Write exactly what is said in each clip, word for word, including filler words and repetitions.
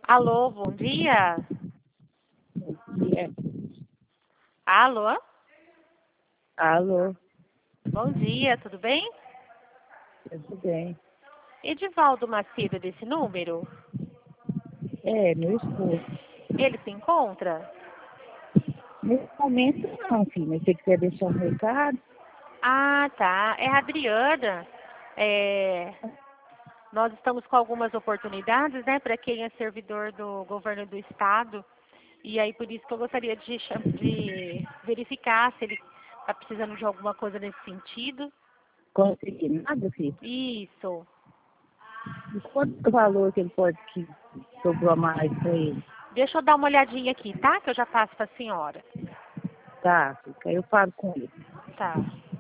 Alô, bom dia. Dia. Alô, Alô, bom dia, tudo bem? tudo bem? Edivaldo Macedo desse número, É, meu esposo. ele se encontra? Nesse momento não, filho. Mas se você quiser deixar um recado, Ah, tá, é a Adriana. É, nós estamos com algumas oportunidades, né, para quem é servidor do governo do estado. E aí, por isso que eu gostaria de, cha- de verificar se ele está precisando de alguma coisa nesse sentido. conseguir nada, filho. Isso. E quanto é o valor que ele pode que sobrou mais para ele? Deixa eu dar uma olhadinha aqui, tá? Que eu já passo para a senhora. Tá, filho, que aí eu falo com ele. Tá.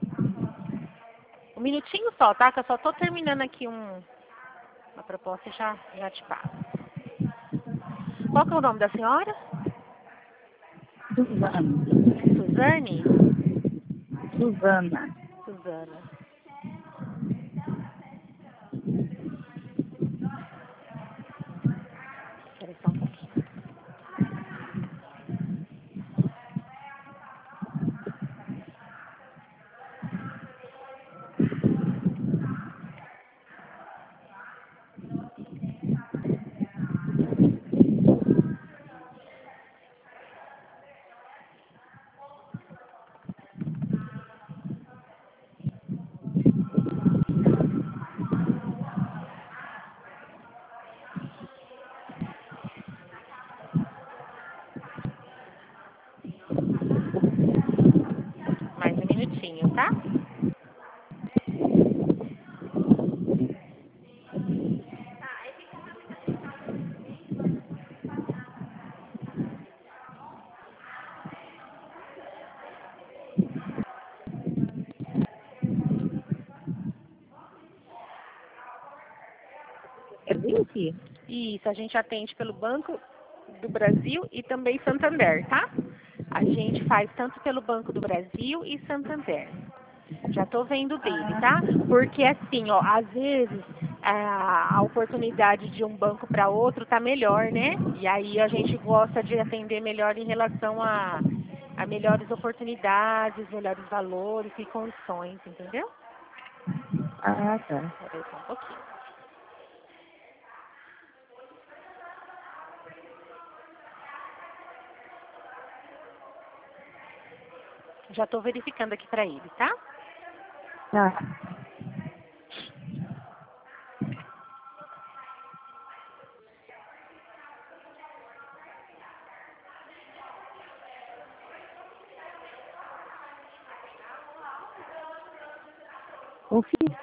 Um minutinho só, tá? Que eu só tô terminando aqui um, uma proposta e já, já te passo. Qual que é o nome da senhora? Suzana. Suzane? Suzana. Suzana. Espera só um pouquinho. Mais um minutinho, tá? É bem, filho? Isso, a gente atende pelo Banco do Brasil e também Santander, tá? A gente faz tanto pelo Banco do Brasil e Santander. Já tô vendo dele, tá? Porque assim, ó, às vezes a, a oportunidade de um banco para outro tá melhor, né? E aí a gente gosta de atender melhor em relação a, a melhores oportunidades, melhores valores e condições, entendeu? Ah, tá. Peraí só um pouquinho. Já tô verificando aqui para ele, tá? Tá. Ô, filho,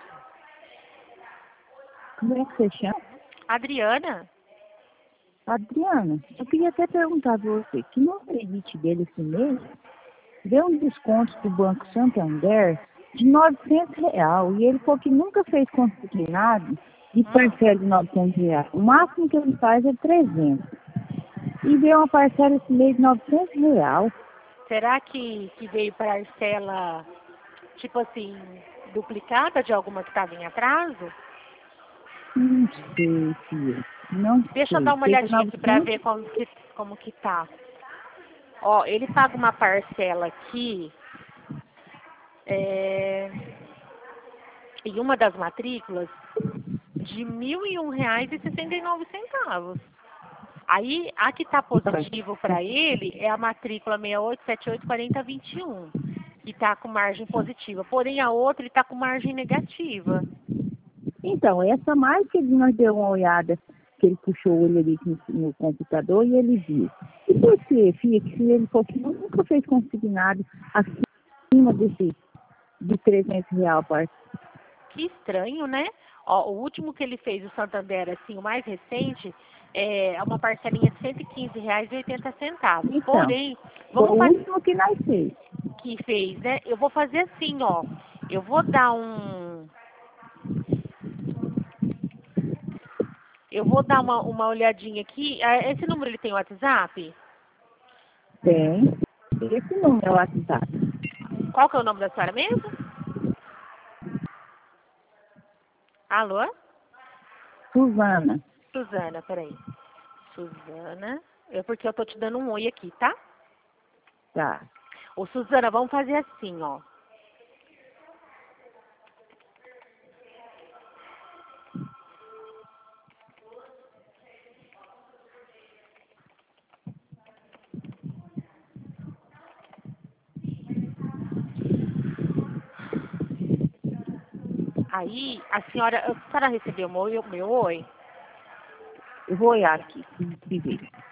como é que você chama? Adriana? Adriana, eu queria até perguntar pra você, que no credit dele esse mês, deu um desconto do Banco Santander de novecentos reais. E ele falou que nunca fez consignado de Hum. parcela de novecentos reais. O máximo que ele faz é trezentos. E deu uma parcela esse mês de novecentos reais. Será que, que veio parcela, tipo assim, duplicada de alguma que estava em atraso? Não sei, filha. Não Deixa eu sei. dar uma Teve olhadinha aqui para novecentos. ver como que, como que tá. Ó, ele paga uma parcela aqui é, em uma das matrículas de mil e um reais e sessenta e nove centavos. Aí, a que está positivo para ele é a matrícula seis oito sete oito quatro zero dois um, que está com margem positiva. Porém, a outra ele está com margem negativa. Então, essa mais que nós deu uma olhada, que ele puxou ele ali no, no computador e ele viu. E você, filha, que se ele falou que nunca fez consignado acima desse, de trezentos reais, parceiro. Que estranho, né? Ó, o último que ele fez, o Santander, assim, o mais recente, é uma parcelinha de cento e quinze reais e oitenta centavos. Então, Porém, foi vamos o fazer último que nós fez. que fez, né? Eu vou fazer assim, ó. Eu vou dar um. Eu vou dar uma, uma olhadinha aqui. Ah, esse número ele tem WhatsApp? Tem. Esse número é o WhatsApp. Qual que é o nome da senhora mesmo? Alô? Suzana. Suzana, peraí. Suzana. É porque eu tô te dando um oi aqui, tá? Tá. Ô, Suzana, vamos fazer assim, ó. Aí, a senhora, a senhora recebeu o meu, meu oi? Eu vou olhar aqui, se se ver.